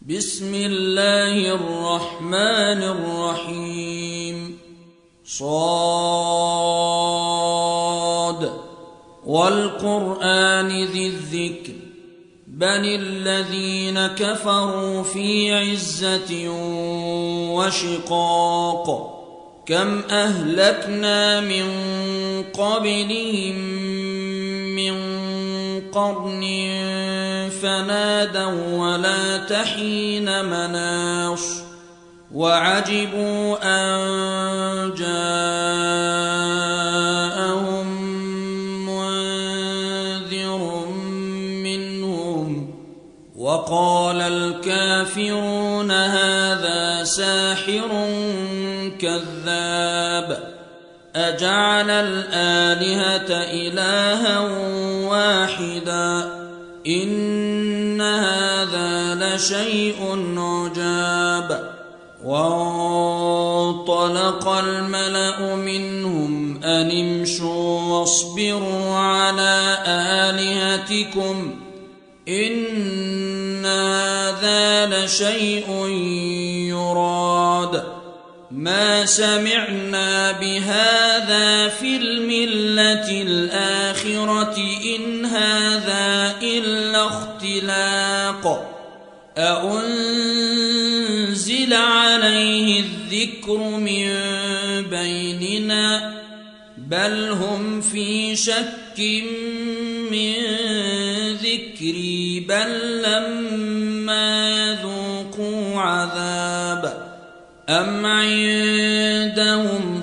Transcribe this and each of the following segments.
بسم الله الرحمن الرحيم. صاد والقرآن ذي الذكر بل الذين كفروا في عزة وشقاق كم أهلكنا من قبلهم من قرن فنادوا ولا تحين مناص وعجبوا أن جاءهم منذر منهم وقال الكافرون هذا ساحر كذاب أجعل الآلهة إلها واحدا إن هذا لشيء عجاب. وانطلق الملأ منهم أن امشوا واصبروا على آلهتكم إن هذا لشيء يراد ما سمعنا بهذا في الملة الآخرة إن هذا إلا اختلاق أأنزل عليه الذكر من بيننا بل هم في شك من ذكري بل لما يذوقوا عذاب أم عندهم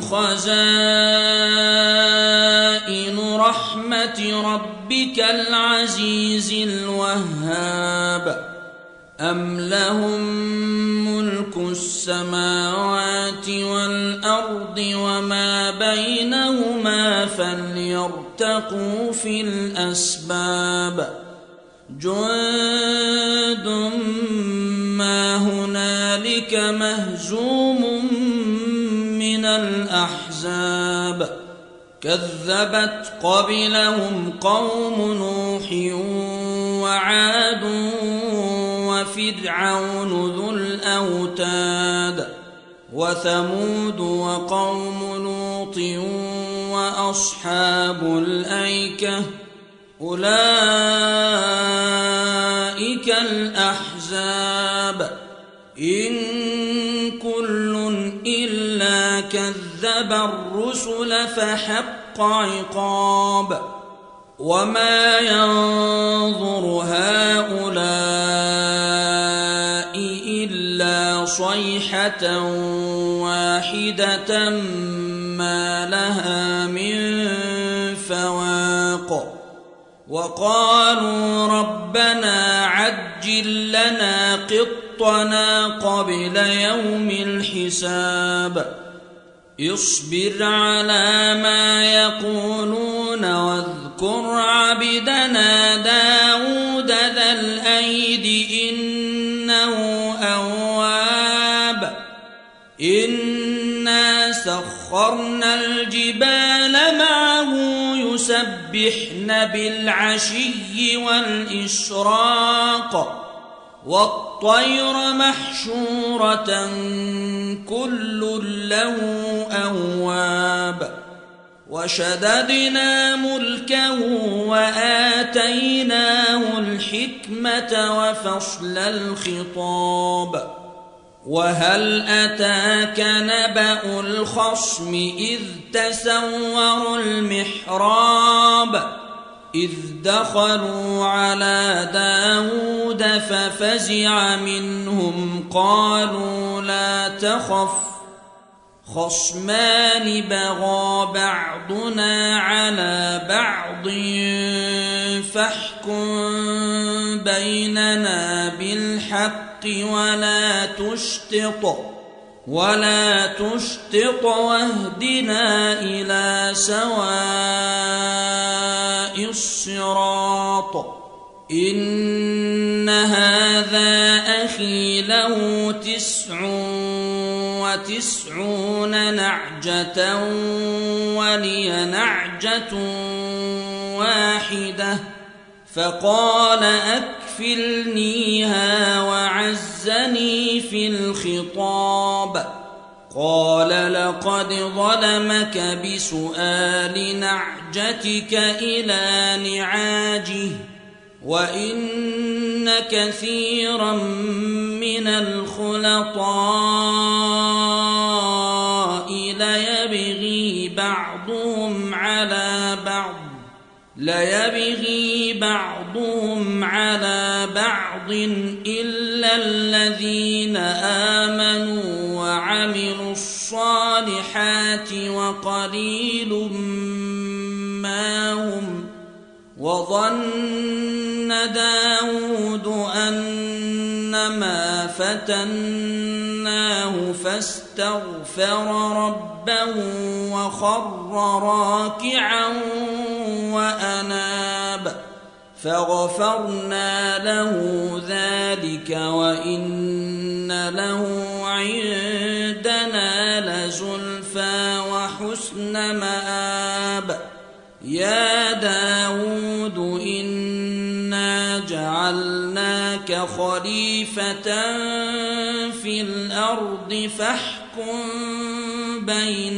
خزائن رحمة ربك العزيز الوهاب أم لهم ملك السماوات والأرض وما بينهما فليرتقوا في الأسباب جند ما هنالك مهزوم من الأحزاب كذبت قبلهم قوم نوح وعاد وفرعون ذو الأوتاد وثمود وقوم لوط وأصحاب الأيكة أولئك الأحزاب إن كل إلا كذب الرسل فحق عقاب وما ينظر هؤلاء إلا صيحة واحدة ما لها من فواق وقالوا ربنا عجل لنا قطنا قبل يوم الحساب اصبر على ما يقولون واذكر عبدنا داود ذا الأيد إنه أواب إنا سخرنا الجبال معه يسبحن بالعشي والإشراق والطير محشورة كل له أواب وشددنا ملكه وآتيناه الحكمة وفصل الخطاب وهل أتاك نبأ الخصم إذ تسوروا المحراب إذ دخلوا على داود ففزع منهم قالوا لا تخف خصمان بغى بعضنا على بعض فاحكم بيننا بالحق ولا تشطط واهدنا إلى سواء الصراط إن هذا أخي له 99 نعجة ولي نعجة واحدة فقال أكفلنيها وعزني في الخطاب قال لقد ظلمك بسؤال نعجتك إلى نعاجه وإن كثيرا من الخلطاء ليبغي بعضهم على بعض إلا الذين آمنوا وعملوا الصالحات وقليل ما هم. وظن داود أنما فتناه فاستغفر ربه وخر راكعا وأناب فغفرنا له ذلك وإن له عندنا لزلفى وحسن مآب. يا داود إنا جعلناك خليفة في الأرض فاحكم بين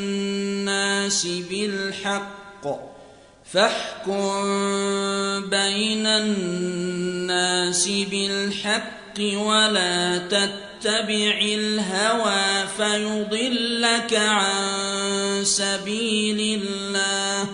الناس بالحق ولا تتبع الهوى فيضلك عن سبيل الله.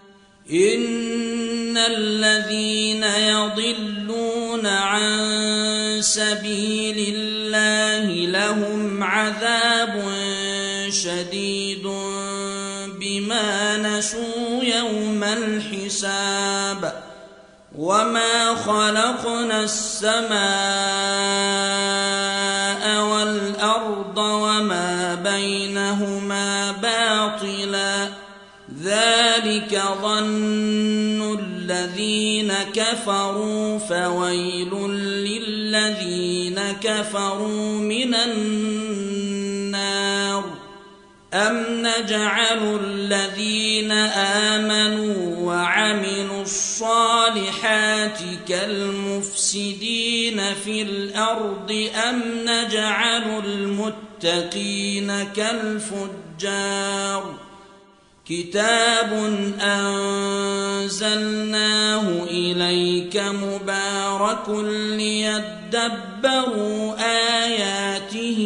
إن الذين يضلون عن سبيل الله لهم عذاب شديد بما نسوا يوم الحساب. وما خلقنا السماء والأرض وما بينهما باطلا ذلك ظن الذين كفروا فويل للذين كفروا من النار. أم نجعل الذين آمنوا وعملوا الصالحات كالمفسدين في الأرض أم نجعل المتقين كالفجار. كتاب أنزلناه إليك مبارك ليدبروا آياته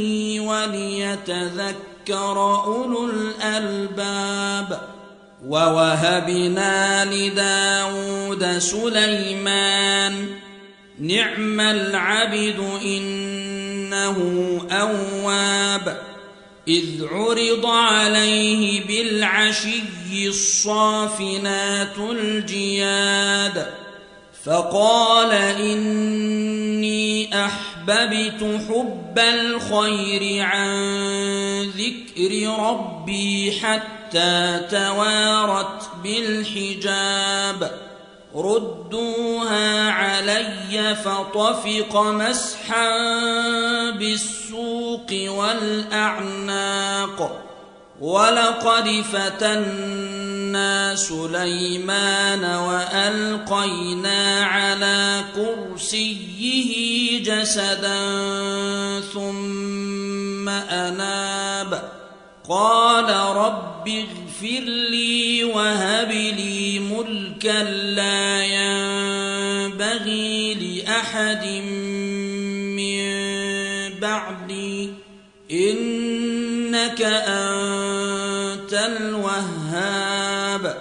وليتذكر أولو الألباب. ووهبنا لداود سليمان نعم العبد إنه أواب. إذ عرض عليه بالعشي الصافنات الجياد فقال إني أحببت حب الخير عن ذكر ربي حتى توارت بالحجاب. ردوها علي فطفق مسحا بالسوق والأعناق. ولقد فتنا سليمان وألقينا على كرسيه جسدا ثم أناب قال رب اغفر لي وهب لي ملكا لا ينبغي لأحد من بعدي إنك أنت الوهاب.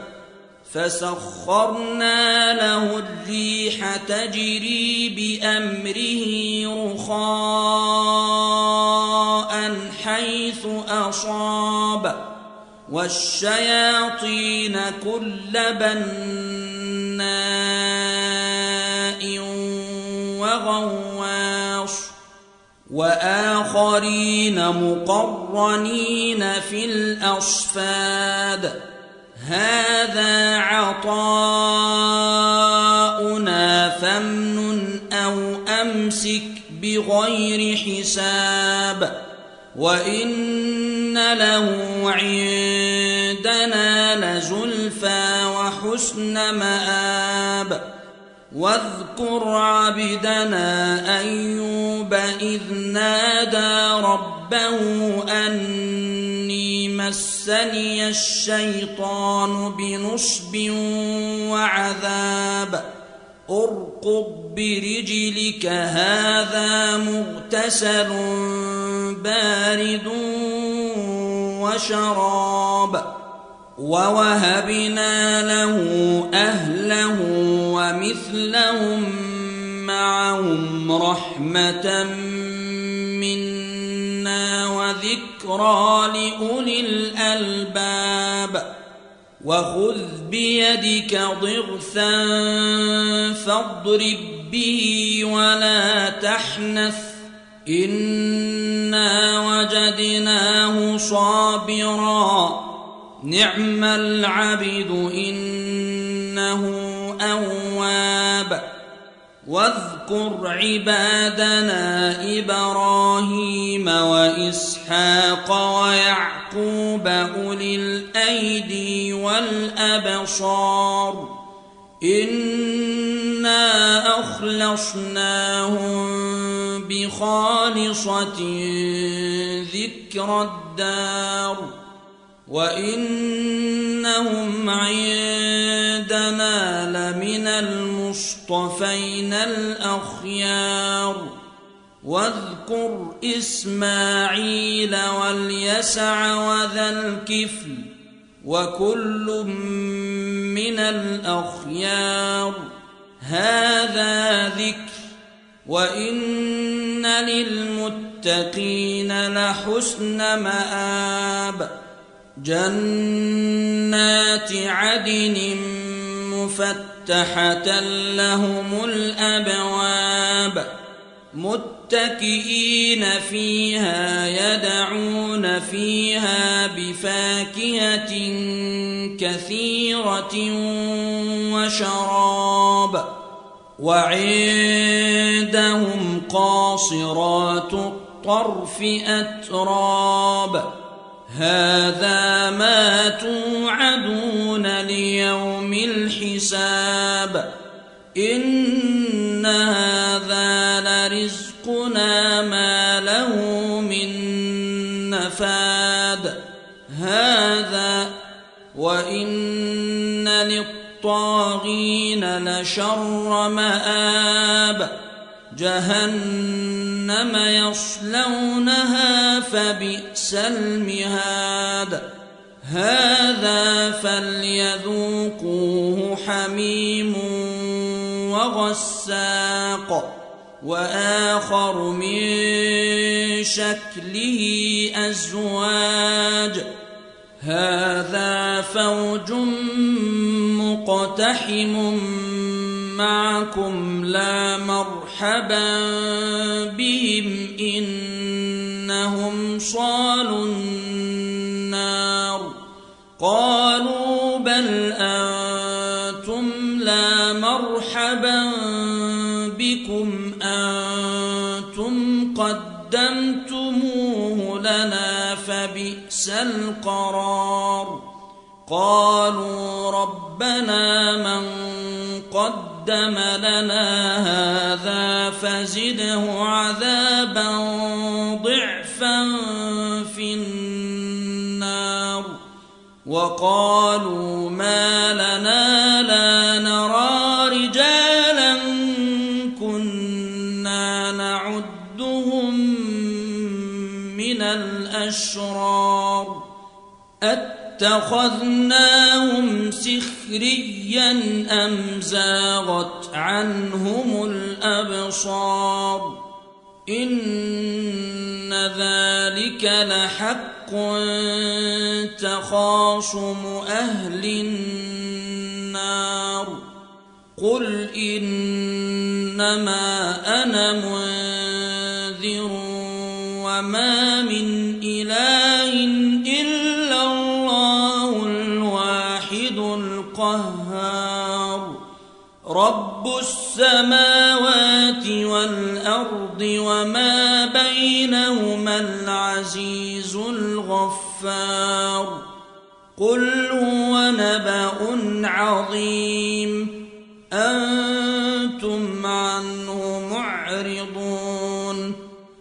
فسخرنا له الريح تجري بأمره رخاء حيث أصاب والشياطين كل بناء وغواص وآخرين مقرنين في الأصفاد. هذا عطاؤنا فامنن أو أمسك بغير حساب وإن له عندنا لزلفى وحسن مآب. واذكر عبدنا أيوب إذ نادى ربه أني مسني الشيطان بنصب وعذاب اركض برجلك هذا مغتسل بارد وشراب ووهبنا له أهله ومثلهم معهم رحمة منا وذكرى لأولي الألباب وخذ بيدك ضغثا فاضرب به ولا تحنث إنا وجدناه صابرا نعم العبد إنه أواب واذكر عبادنا إبراهيم وإسحاق ويعقوب أولي الأيدي والأبصار إنا أخلصناهم بخالصة ذكر الدار وإنهم عندنا لمن المصطفين الأخيار واذكر إسماعيل واليسع وذا الكفل وكل من الأخيار هذا ذكر وإن للمتقين لحسن مآب جنات عدن مفتحة لهم الأبواب متكئين فيها يدعون فيها بفاكهة كثيرة وشراب وعندهم قاصرات الطرف أتراب هذا ما توعدون ليوم الحساب إن هذا لرزقنا ما له من نفاد هذا وإن للطاغين لشر مآب جهنم يصلونها فبئس المهاد هذا فليذوقوه حميم وغساق وآخر من شكله أزواج هذا فوج مقتحم معكم لا مرحبا بهم إنهم صالوا النار قالوا بل أنتم لا مرحبا بكم أنتم قدمتموه لنا فبئس القرار قالوا ربنا من قدم لنا هذا فزده عذابا ضعفا في النار وقالوا ما لنا لا نرى رجالا كنا نعدهم من الأشرار اتخذناهم سخريا أم زاغت عنهم الأبصار إن ذلك لحق تخاصم أهل النار قل إنما أنا منذر وما من إله إلا الله الواحد القهار رب السماوات والأرض وما بينهما العزيز الغفار قل هو نبأ عظيم أنتم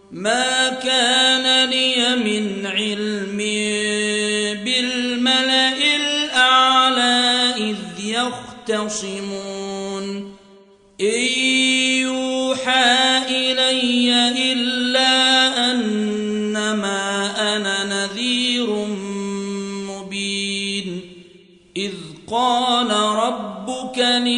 ما كان لي من علم بالملأ الأعلى إذ يختصمون إن يوحى إلي إلا أنما أنا نذير مبين إذ قال ربك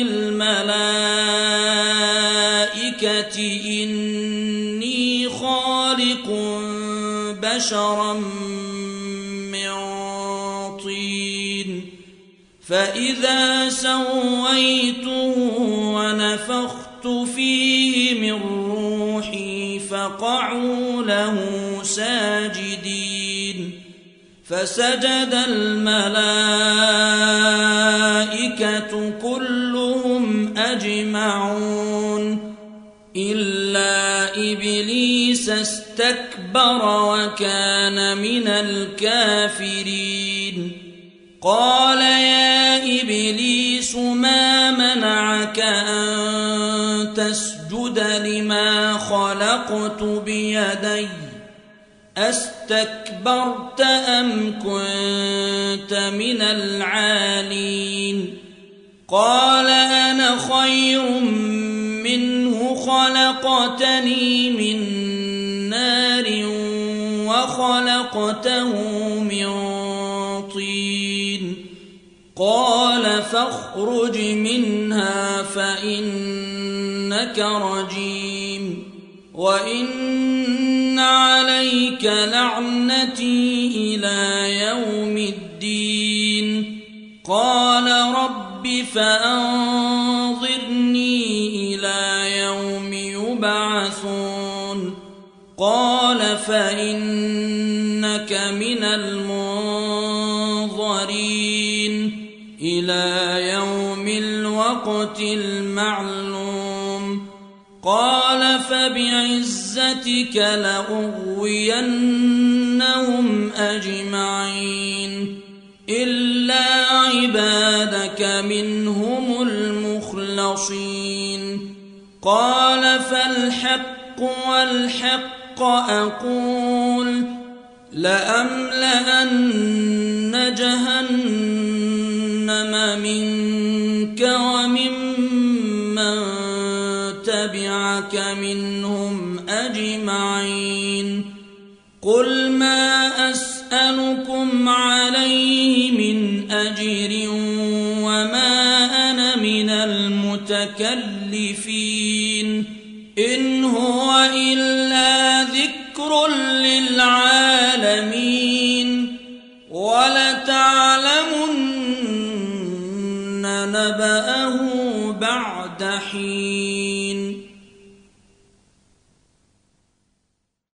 للملائكة إني خالق بشرا من طين فإذا سويته ونفخت فيه من روحي فقعوا له ساجدين فسجد الملائكة كلهم أجمعون إلا إبليس استكبر وكان من الكافرين قال يا إبليس ما منعك أن تسجد لما خلقت بيدي أستكبرت أم كنت من العالين قال أنا خير منه خلقتني من نار وخلقته من طين قال فاخرج منها فإنك رجيم وإن عليك لعنتي إلى يوم الدين قال رب فأنظرني إلى يوم يبعثون قال فإنك من المنظرين إلى يوم الوقت المعلوم قال فبعزتك لأغوينهم أجمعين إلا عبادك منهم المخلصين قال فالحق والحق أقول لأملأن جهنم منك وممن تبعك منهم أجمعين قل ما أسألكم عليه من أجر وما أنا من المتكلفين إن هو إلا ذكر للعالمين ولتعلمن نبأه بعد حين